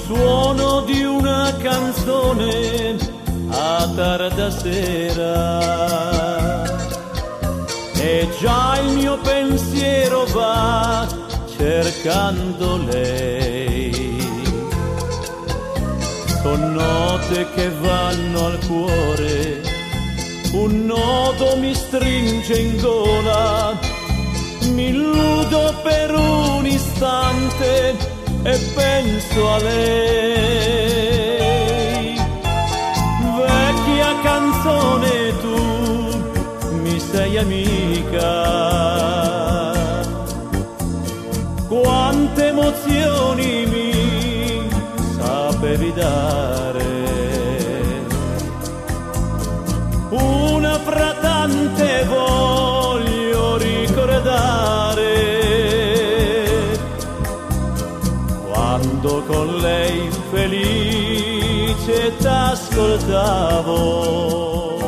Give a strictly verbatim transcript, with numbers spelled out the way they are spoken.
suono di una canzone a tarda sera e già il mio pensiero va cercando lei. Son note che vanno al cuore, un nodo mi stringe in gola, mi illudo per un istante e penso a lei. Vecchia canzone, tu mi sei amica, quante emozioni mi sapevi dare, una fra tante voglio ricordare, quando con lei felice t'ascoltavo.